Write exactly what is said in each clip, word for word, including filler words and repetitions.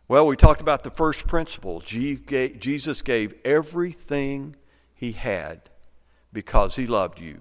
Well, we talked about the first principle. Jesus gave everything he had because he loved you.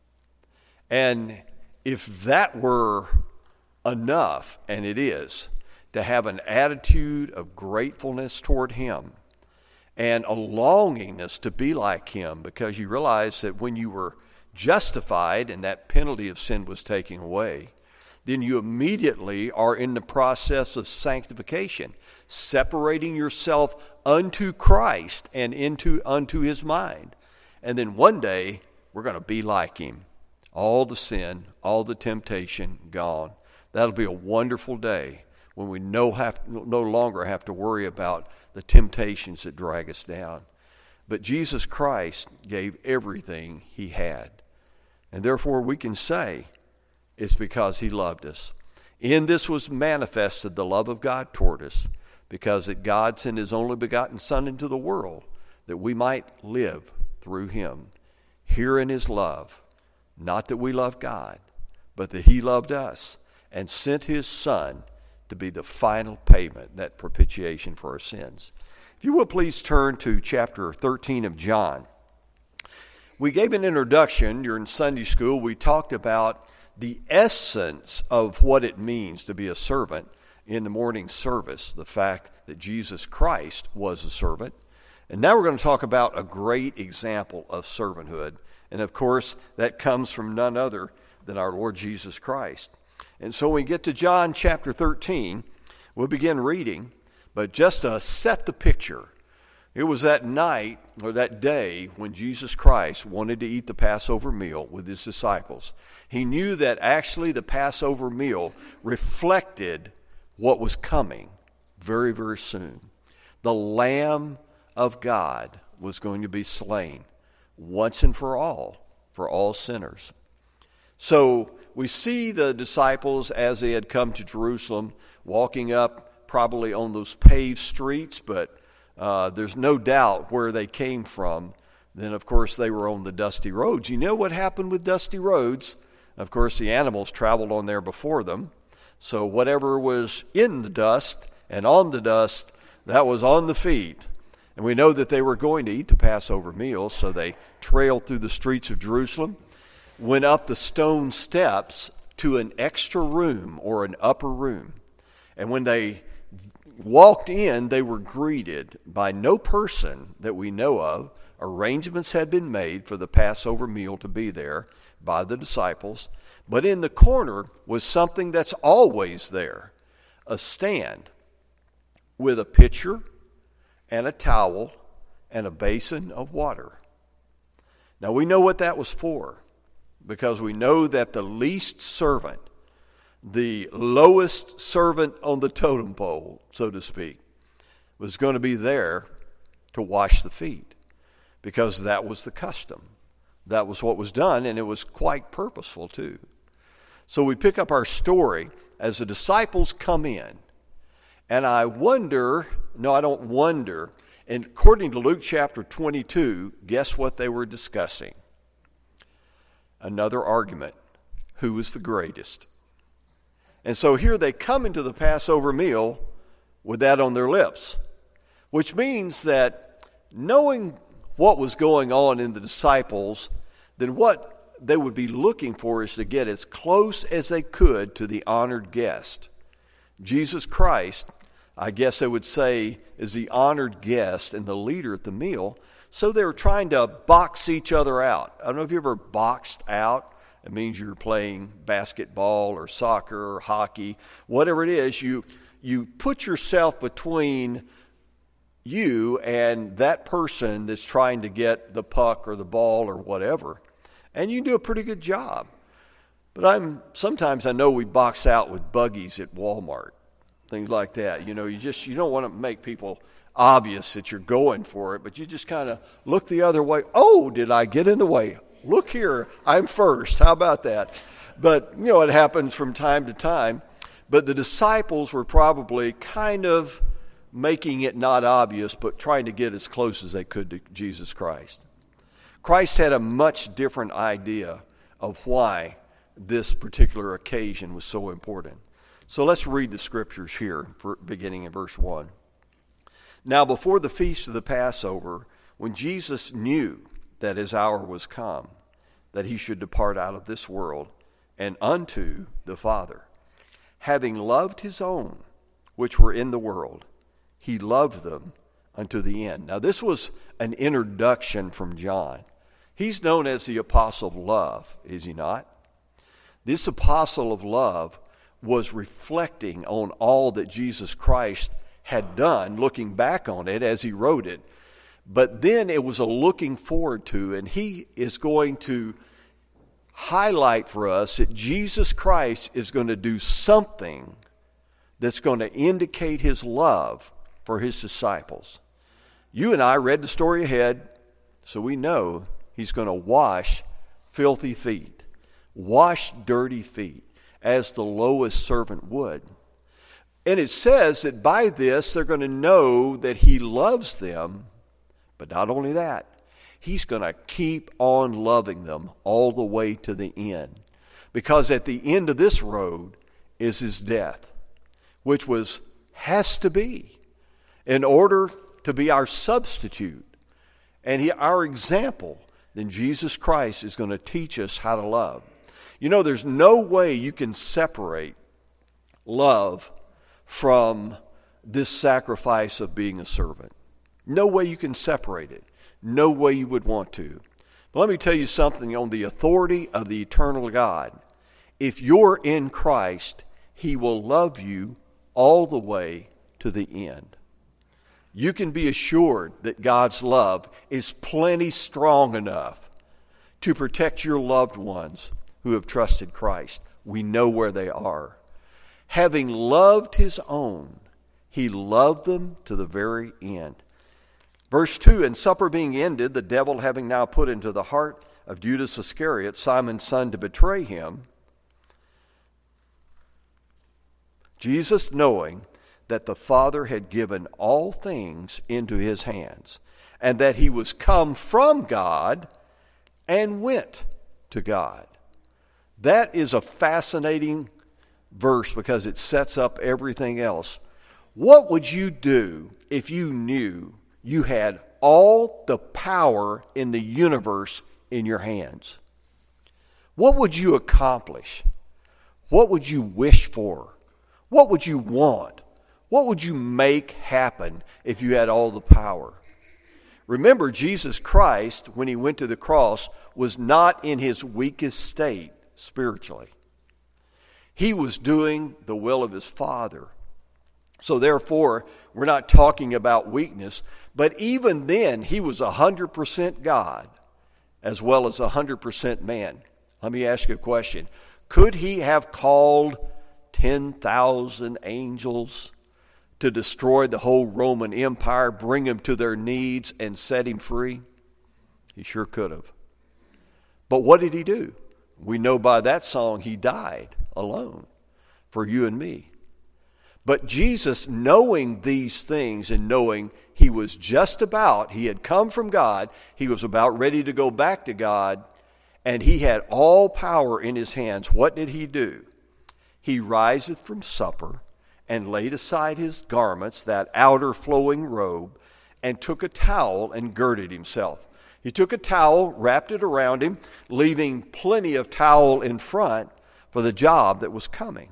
And if that were enough, and it is, to have an attitude of gratefulness toward him and a longingness to be like him, because you realize that when you were justified and that penalty of sin was taken away, then you immediately are in the process of sanctification, separating yourself unto Christ and into unto his mind. And then one day, we're going to be like him. All the sin, all the temptation gone. That'll be a wonderful day when we no, have, no longer have to worry about the temptations that drag us down. But Jesus Christ gave everything he had. And therefore we can say it's because he loved us. In this was manifested the love of God toward us, because that God sent his only begotten Son into the world that we might live through him. Herein is love. Not that we love God, but that he loved us and sent his Son to be the final payment, that propitiation for our sins. If you will please turn to chapter thirteen of John. We gave an introduction during Sunday school. We talked about the essence of what it means to be a servant in the morning service, the fact that Jesus Christ was a servant. And now we're going to talk about a great example of servanthood. And of course, that comes from none other than our Lord Jesus Christ. And so when we get to John chapter thirteen, we'll begin reading. But just to set the picture, it was that night or that day when Jesus Christ wanted to eat the Passover meal with his disciples. He knew that actually the Passover meal reflected what was coming very, very soon. The Lamb of God was going to be slain once and for all, for all sinners. So we see the disciples as they had come to Jerusalem, walking up probably on those paved streets, but uh, there's no doubt where they came from. Then, of course, they were on the dusty roads. You know what happened with dusty roads? Of course, the animals traveled on there before them. So whatever was in the dust and on the dust, that was on the feet. And we know that they were going to eat the Passover meal, so they trailed through the streets of Jerusalem, went up the stone steps to an extra room or an upper room. And when they walked in, they were greeted by no person that we know of. Arrangements had been made for the Passover meal to be there by the disciples. But in the corner was something that's always there, a stand with a pitcher and a towel and a basin of water. Now we know what that was for, because we know that the least servant, the lowest servant on the totem pole, so to speak, was going to be there to wash the feet, because that was the custom. That was what was done, and it was quite purposeful too. So we pick up our story as the disciples come in, and I wonder, no, I don't wonder, and according to Luke chapter twenty-two, guess what they were discussing? Another argument. Who was the greatest? And so here they come into the Passover meal with that on their lips, which means that knowing what was going on in the disciples, then what they would be looking for is to get as close as they could to the honored guest. Jesus Christ, I guess they would say, is the honored guest and the leader at the meal. So they were trying to box each other out. I don't know if you ever boxed out. It means you're playing basketball or soccer or hockey, whatever it is. You you put yourself between you and that person that's trying to get the puck or the ball or whatever, and you do a pretty good job. But I'm sometimes I know we box out with buggies at Walmart, things like that. You know, you just you don't want to make people obvious that you're going for it, but you just kind of look the other way. Oh, did I get in the way? Look here, I'm first. How about that? But, you know, it happens from time to time. But the disciples were probably kind of making it not obvious, but trying to get as close as they could to Jesus Christ. Christ had a much different idea of why this particular occasion was so important. So let's read the scriptures here, for, beginning in verse one. Now before the feast of the Passover, when Jesus knew that his hour was come, that he should depart out of this world and unto the Father, having loved his own which were in the world, he loved them unto the end. Now this was an introduction from John. He's known as the apostle of love, is he not? This apostle of love was reflecting on all that Jesus Christ had done, looking back on it as he wrote it. But then it was a looking forward to, and he is going to highlight for us that Jesus Christ is going to do something that's going to indicate his love for his disciples. You and I read the story ahead, so we know he's going to wash filthy feet, wash dirty feet, as the lowest servant would. And it says that by this they're going to know that he loves them. But not only that, he's going to keep on loving them all the way to the end. Because at the end of this road is his death, which was has to be in order to be our substitute and he, our example. Then Jesus Christ is going to teach us how to love. You know, there's no way you can separate love from this sacrifice of being a servant. No way you can separate it. No way you would want to. But let me tell you something on the authority of the eternal God. If you're in Christ, he will love you all the way to the end. You can be assured that God's love is plenty strong enough to protect your loved ones who have trusted Christ. We know where they are. Having loved his own, he loved them to the very end. Verse two, and supper being ended, the devil having now put into the heart of Judas Iscariot, Simon's son, to betray him, Jesus, knowing that the Father had given all things into his hands, and that he was come from God and went to God. That is a fascinating verse because it sets up everything else. What would you do if you knew you had all the power in the universe in your hands? What would you accomplish? What would you wish for? What would you want? What would you make happen if you had all the power? Remember, Jesus Christ, when he went to the cross, was not in his weakest state spiritually. He was doing the will of his Father. So therefore, we're not talking about weakness, but even then, he was one hundred percent God as well as one hundred percent man. Let me ask you a question. Could he have called ten thousand angels to destroy the whole Roman Empire, bring them to their needs, and set him free? He sure could have. But what did he do? We know by that song he died alone for you and me. But Jesus, knowing these things and knowing he was just about, he had come from God, he was about ready to go back to God, and he had all power in his hands, what did he do? He riseth from supper and laid aside his garments, that outer flowing robe, and took a towel and girded himself. He took a towel, wrapped it around him, leaving plenty of towel in front for the job that was coming.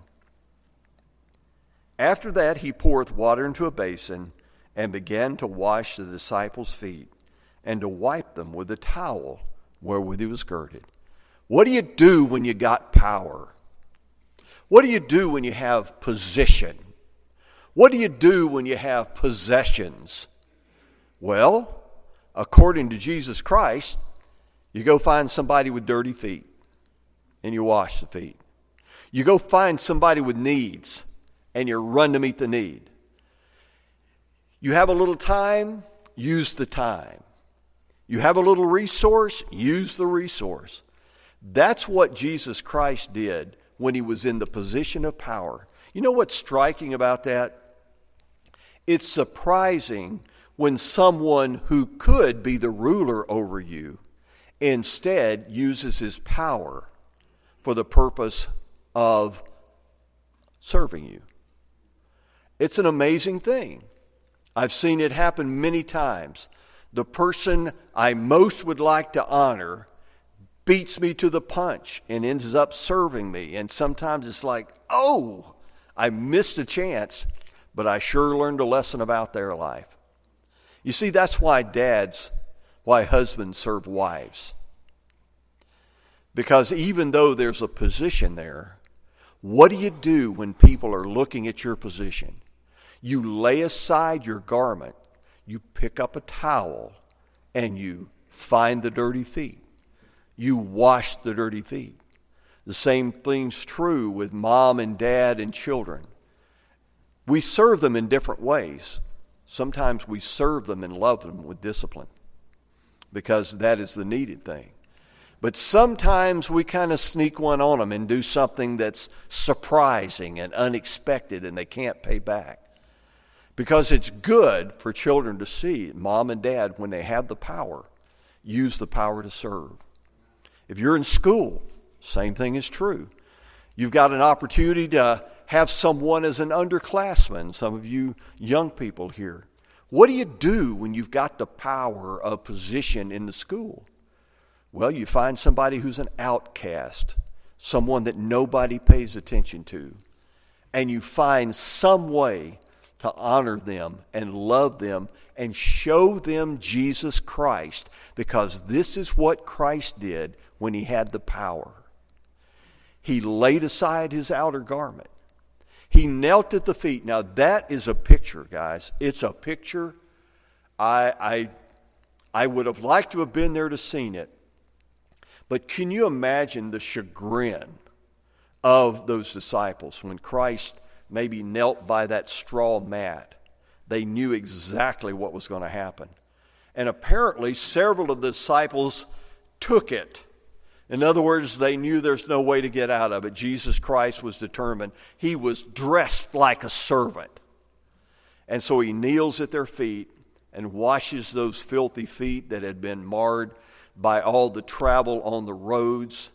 After that, he poureth water into a basin and began to wash the disciples' feet and to wipe them with the towel wherewith he was girded. What do you do when you got power? What do you do when you have position? What do you do when you have possessions? Well, according to Jesus Christ, you go find somebody with dirty feet and you wash the feet. You go find somebody with needs and you run to meet the need. You have a little time, use the time. You have a little resource, use the resource. That's what Jesus Christ did when he was in the position of power. You know what's striking about that? It's surprising when someone who could be the ruler over you instead uses his power for the purpose of serving you. It's an amazing thing. I've seen it happen many times. The person I most would like to honor beats me to the punch and ends up serving me. And sometimes it's like, oh, I missed a chance, but I sure learned a lesson about their life. You see, that's why dads, why husbands serve wives. Because even though there's a position there, what do you do when people are looking at your position? You lay aside your garment, you pick up a towel, and you find the dirty feet. You wash the dirty feet. The same thing's true with mom and dad and children. We serve them in different ways. Sometimes we serve them and love them with discipline because that is the needed thing. But sometimes we kind of sneak one on them and do something that's surprising and unexpected and they can't pay back. Because it's good for children to see mom and dad, when they have the power, use the power to serve. If you're in school, same thing is true. You've got an opportunity to have someone as an underclassman, some of you young people here. What do you do when you've got the power of position in the school? Well, you find somebody who's an outcast, someone that nobody pays attention to, and you find some way to honor them and love them and show them Jesus Christ, because this is what Christ did when he had the power. He laid aside his outer garment. He knelt at the feet. Now that is a picture, guys. It's a picture. I, I, I would have liked to have been there to seen it. But can you imagine the chagrin of those disciples when Christ maybe knelt by that straw mat? They knew exactly what was going to happen. And apparently several of the disciples took it. In other words, they knew there's no way to get out of it. Jesus Christ was determined. He was dressed like a servant. And so he kneels at their feet and washes those filthy feet that had been marred by all the travel on the roads.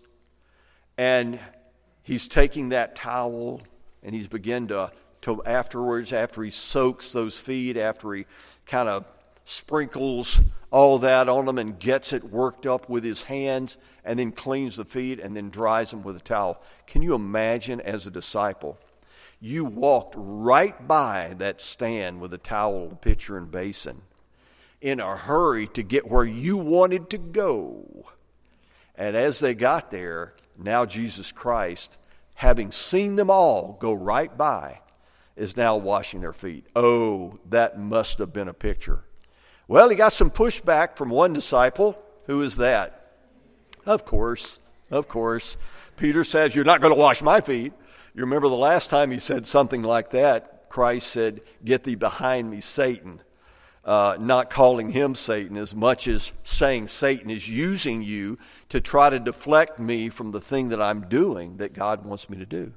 And he's taking that towel and he's begun to, to afterwards, after he soaks those feet, after he kind of sprinkles all that on them and gets it worked up with his hands and then cleans the feet and then dries them with a towel. Can you imagine, as a disciple, you walked right by that stand with a towel, a pitcher, and basin in a hurry to get where you wanted to go. And as they got there, now Jesus Christ, having seen them all go right by, is now washing their feet. Oh, that must have been a picture. Well, he got some pushback from one disciple. Who is that? Of course, of course. Peter says, "You're not going to wash my feet." You remember the last time he said something like that, Christ said, "Get thee behind me, Satan." Uh, not calling him Satan as much as saying Satan is using you to try to deflect me from the thing that I'm doing that God wants me to do.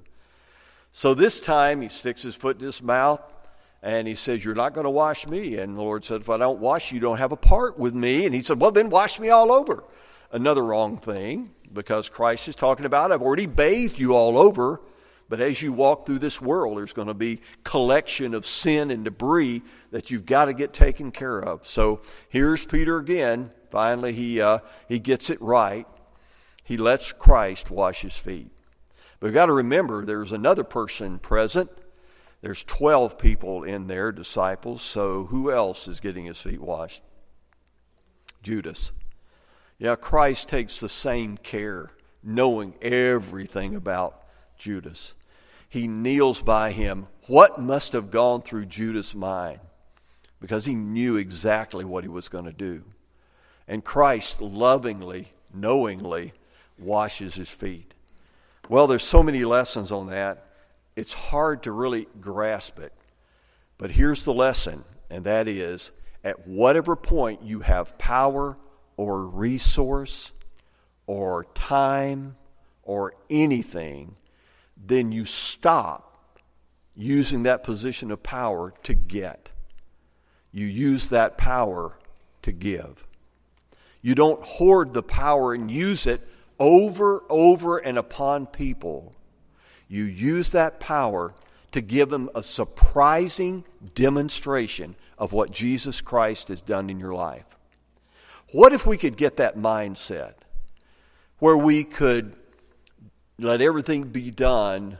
So this time he sticks his foot in his mouth and he says, "You're not going to wash me." And the Lord said, "If I don't wash you, you don't have a part with me." And he said, "Well, then wash me all over." Another wrong thing, because Christ is talking about, I've already bathed you all over. But as you walk through this world, there's going to be collection of sin and debris that you've got to get taken care of. So here's Peter again. Finally, he uh, he gets it right. He lets Christ wash his feet. But we've got to remember, there's another person present. There's twelve people in there, disciples. So who else is getting his feet washed? Judas. Yeah, Christ takes the same care, knowing everything about Judas. He kneels by him. What must have gone through Judas' mind? Because he knew exactly what he was going to do. And Christ lovingly, knowingly washes his feet. Well, there's so many lessons on that. It's hard to really grasp it. But here's the lesson, and that is, at whatever point you have power or resource or time or anything, then you stop using that position of power to get. You use that power to give. You don't hoard the power and use it over, over, and upon people. you use that power to give them a surprising demonstration of what Jesus Christ has done in your life. What if we could get that mindset where we could let everything be done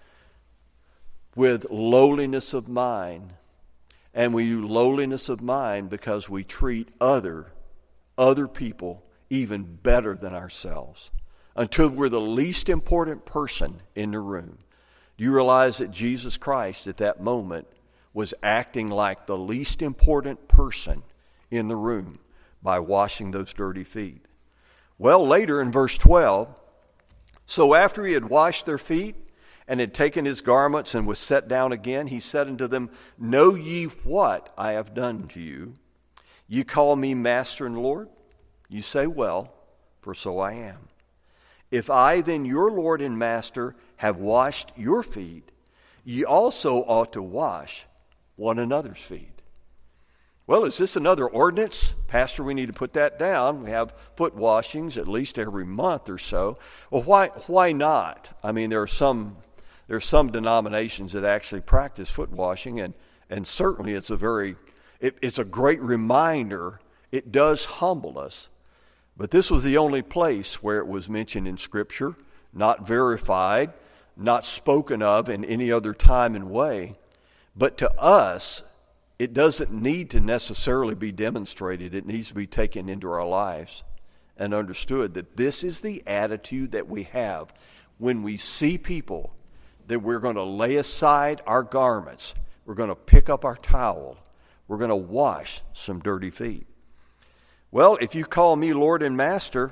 with lowliness of mind, and we use lowliness of mind because we treat other, other people even better than ourselves until we're the least important person in the room. Do you realize that Jesus Christ at that moment was acting like the least important person in the room by washing those dirty feet? Well, later in verse twelve, so after he had washed their feet and had taken his garments and was set down again, he said unto them, Know ye what I have done to you? Ye call me Master and Lord? You say, Well, for so I am. If I then, your Lord and Master, have washed your feet, ye also ought to wash one another's feet. Well, is this another ordinance? Pastor, we need to put that down. We have foot washings at least every month or so. Well, why why not? I mean, there are some there are some denominations that actually practice foot washing, and, and certainly it's a very it, it's a great reminder. It does humble us. But this was the only place where it was mentioned in Scripture, not verified, not spoken of in any other time and way. But to us, it doesn't need to necessarily be demonstrated. It needs to be taken into our lives and understood that this is the attitude that we have when we see people, that we're going to lay aside our garments. We're going to pick up our towel. We're going to wash some dirty feet. Well, if you call me Lord and Master,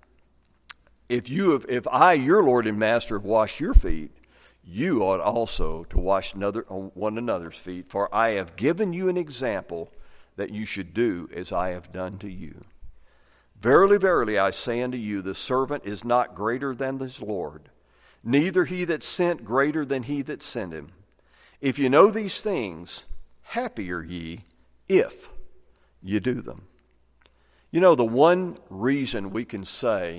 if you have, if I, your Lord and Master, have washed your feet, you ought also to wash another, one another's feet, for I have given you an example that you should do as I have done to you. Verily, verily, I say unto you, the servant is not greater than his Lord, neither he that sent greater than he that sent him. If you know these things, happy are ye if you do them. You know, the one reason we can say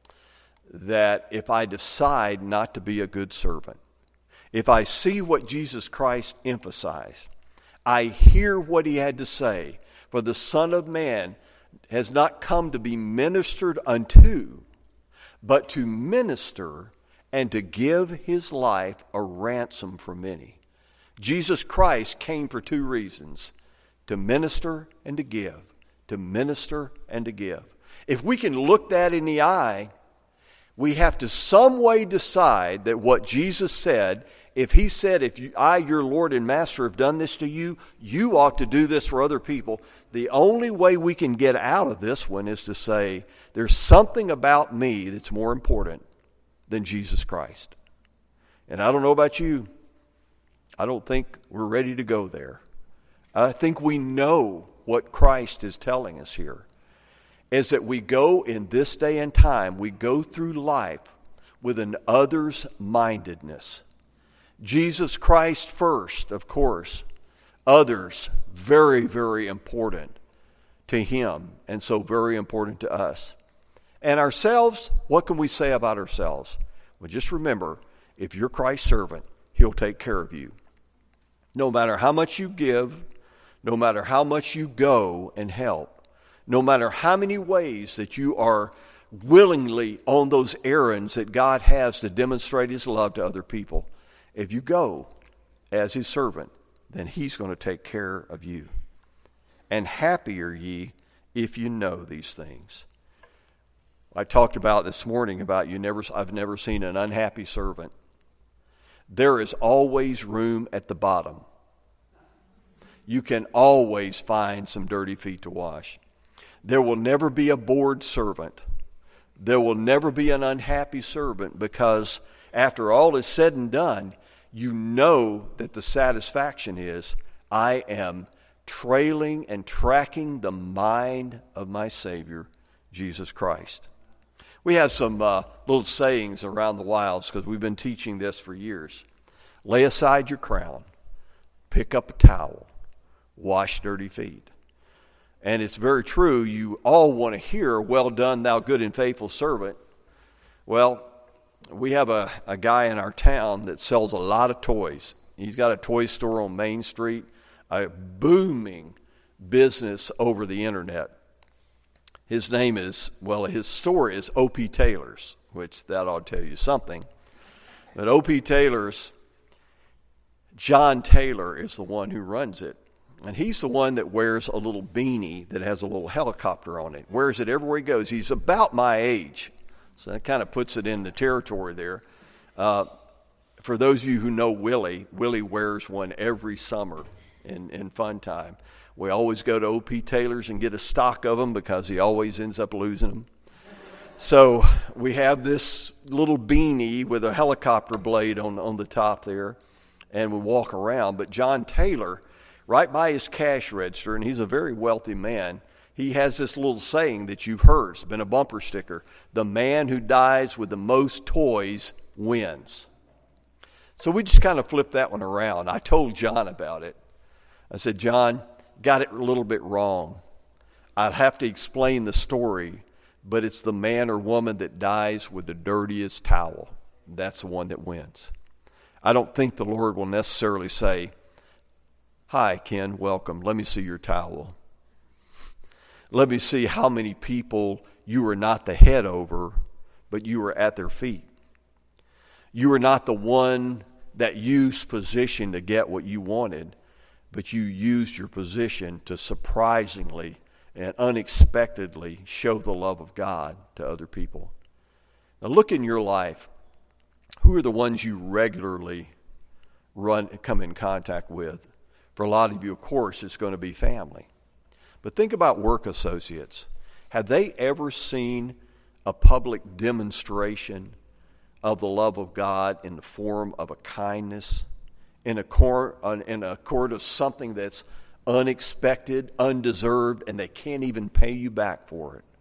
that if I decide not to be a good servant, if I see what Jesus Christ emphasized, I hear what he had to say, for the Son of Man has not come to be ministered unto, but to minister and to give his life a ransom for many. Jesus Christ came for two reasons, to minister and to give, to minister and to give. If we can look that in the eye, we have to some way decide that what Jesus said, if he said, if you, I, your Lord and Master, have done this to you, you ought to do this for other people. The only way we can get out of this one is to say, there's something about me that's more important than Jesus Christ. And I don't know about you. I don't think we're ready to go there. I think we know what Christ is telling us here, is that we go in this day and time, we go through life with an others-mindedness. Jesus Christ first, of course. Others, very, very important to him, and so very important to us. And ourselves, what can we say about ourselves? Well, just remember, if you're Christ's servant, he'll take care of you. No matter how much you give, no matter how much you go and help, no matter how many ways that you are willingly on those errands that God has to demonstrate his love to other people, if you go as his servant, then he's going to take care of you. And happy are ye if you know these things. I talked about this morning about you never. I've never seen an unhappy servant. There is always room at the bottom. You can always find some dirty feet to wash. There will never be a bored servant. There will never be an unhappy servant, because after all is said and done, you know that the satisfaction is, I am trailing and tracking the mind of my Savior, Jesus Christ. We have some uh, little sayings around the wilds because we've been teaching this for years. Lay aside your crown, pick up a towel, wash dirty feet. And it's very true. You all want to hear, well done, thou good and faithful servant. Well, we have a, a guy in our town that sells a lot of toys. He's got a toy store on Main Street, a booming business over the internet. His name is, well, his store is O P Taylor's, which that ought to tell you something. But O P Taylor's, John Taylor is the one who runs it. And he's the one that wears a little beanie that has a little helicopter on it. Wears it everywhere he goes. He's about my age. So that kind of puts it in the territory there. Uh, for those of you who know Willie, Willie wears one every summer in, in fun time. We always go to O P Taylor's and get a stock of them because he always ends up losing them. So we have this little beanie with a helicopter blade on, on the top there, and we walk around. But John Taylor, right by his cash register, and he's a very wealthy man, he has this little saying that you've heard. It's been a bumper sticker. The man who dies with the most toys wins. So we just kind of flipped that one around. I told John about it. I said, John, got it a little bit wrong. I'll have to explain the story, but it's the man or woman that dies with the dirtiest towel. That's the one that wins. I don't think the Lord will necessarily say, hi, Ken, welcome. Let me see your towel. Let me see how many people you were not the head over, but you were at their feet. You were not the one that used position to get what you wanted, but you used your position to surprisingly and unexpectedly show the love of God to other people. Now look in your life. Who are the ones you regularly run, come in contact with? For a lot of you, of course, it's going to be family. But think about work associates. Have they ever seen a public demonstration of the love of God in the form of a kindness, in a court, in a court of something that's unexpected, undeserved, and they can't even pay you back for it?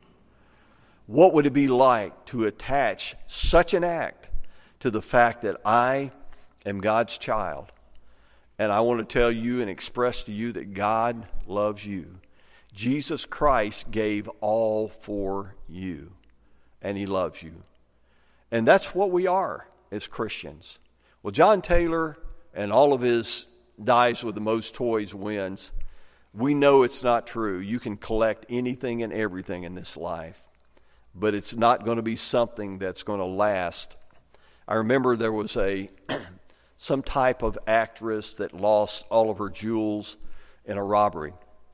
What would it be like to attach such an act to the fact that I am God's child, and I want to tell you and express to you that God loves you? Jesus Christ gave all for you, and he loves you. And that's what we are as Christians. Well, John Taylor and all of his dies with the most toys wins. We know it's not true. You can collect anything and everything in this life, but it's not going to be something that's going to last. I remember there was a some type of actress that lost all of her jewels in a robbery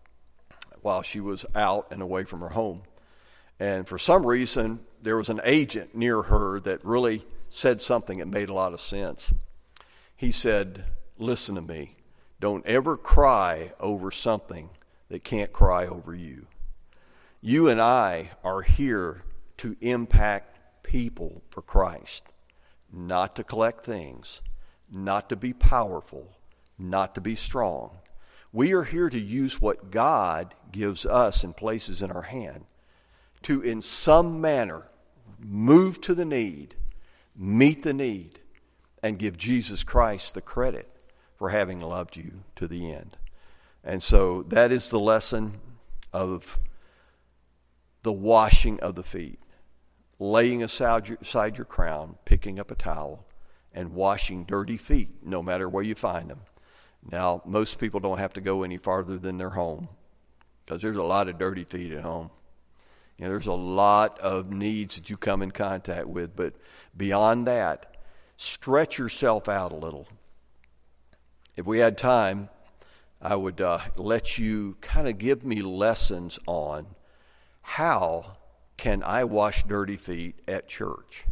while she was out and away from her home. And for some reason, there was an agent near her that really said something that made a lot of sense. He said, listen to me. Don't ever cry over something that can't cry over you. You and I are here to impact people for Christ, not to collect things, not to be powerful, not to be strong. We are here to use what God gives us and places in our hand to, in some manner, move to the need, meet the need, and give Jesus Christ the credit for having loved you to the end. And so that is the lesson of the washing of the feet, laying aside your, aside your crown, picking up a towel, and washing dirty feet, no matter where you find them. Now, most people don't have to go any farther than their home, because there's a lot of dirty feet at home. You know, there's a lot of needs that you come in contact with, but beyond that, stretch yourself out a little. If we had time, I would uh, let you kind of give me lessons on how can I wash dirty feet at church.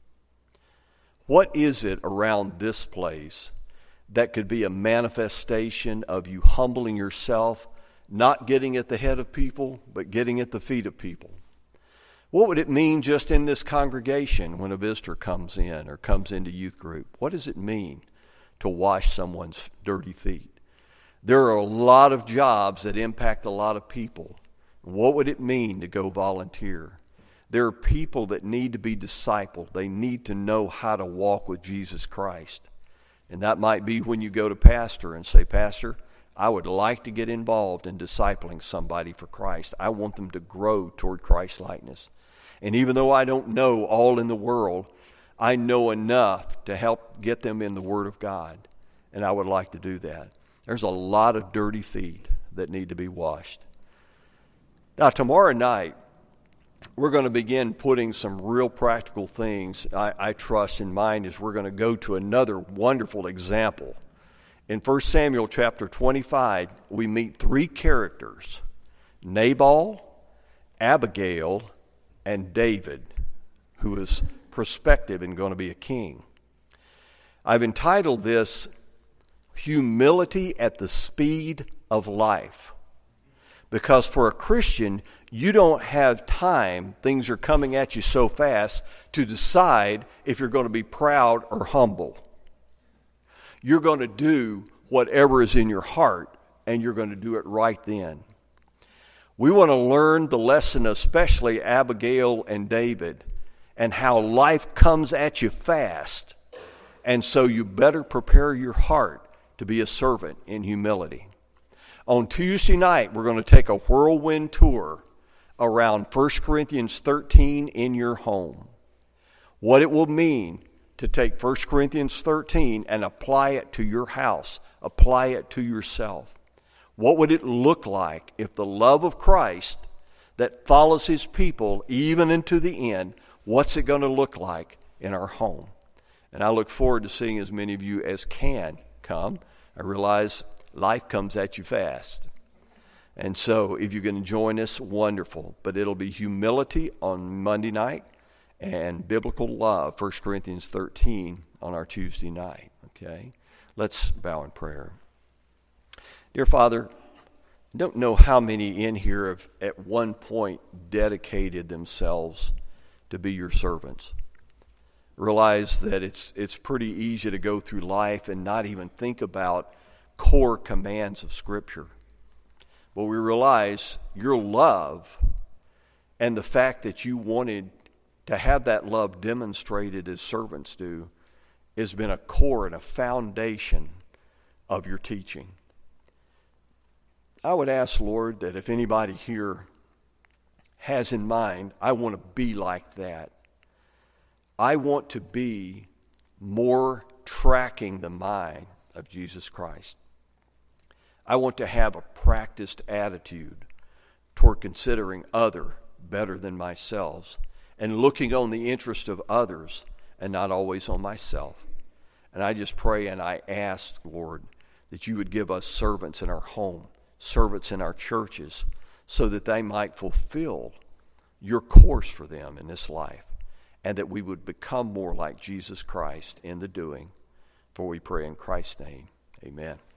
What is it around this place that could be a manifestation of you humbling yourself, not getting at the head of people, but getting at the feet of people? What would it mean just in this congregation when a visitor comes in or comes into youth group? What does it mean to wash someone's dirty feet? There are a lot of jobs that impact a lot of people. What would it mean to go volunteer? There are people that need to be discipled. They need to know how to walk with Jesus Christ. And that might be when you go to pastor and say, Pastor, I would like to get involved in discipling somebody for Christ. I want them to grow toward Christ-likeness. And even though I don't know all in the world, I know enough to help get them in the Word of God, and I would like to do that. There's a lot of dirty feet that need to be washed. Now, tomorrow night, we're going to begin putting some real practical things, I, I trust, in mind as we're going to go to another wonderful example. In First Samuel chapter twenty-five, we meet three characters, Nabal, Abigail, and David, who is prospective and going to be a king. I've entitled this, Humility at the Speed of Life. Because for a Christian, you don't have time, things are coming at you so fast, to decide if you're going to be proud or humble. You're going to do whatever is in your heart, and you're going to do it right then. We want to learn the lesson, especially Abigail and David, and how life comes at you fast. And so you better prepare your heart to be a servant in humility. On Tuesday night, we're going to take a whirlwind tour around First Corinthians thirteen in your home. What it will mean to take First Corinthians thirteen and apply it to your house, apply it to yourself. What would it look like if the love of Christ that follows his people even into the end, what's it going to look like in our home? And I look forward to seeing as many of you as can come. I realize life comes at you fast. And so if you can join us, wonderful. But it'll be humility on Monday night and biblical love, First Corinthians thirteen, on our Tuesday night. Okay? Let's bow in prayer. Dear Father, I don't know how many in here have at one point dedicated themselves to be your servants. Realize that it's it's pretty easy to go through life and not even think about core commands of Scripture. But we realize your love and the fact that you wanted to have that love demonstrated as servants do has been a core and a foundation of your teaching. I would ask, Lord, that if anybody here has in mind, I want to be like that. I want to be more tracking the mind of Jesus Christ. I want to have a practiced attitude toward considering other better than myself and looking on the interest of others and not always on myself. And I just pray and I ask, Lord, that you would give us servants in our home, servants in our churches, so that they might fulfill your course for them in this life, and that we would become more like Jesus Christ in the doing. For we pray in Christ's name, amen.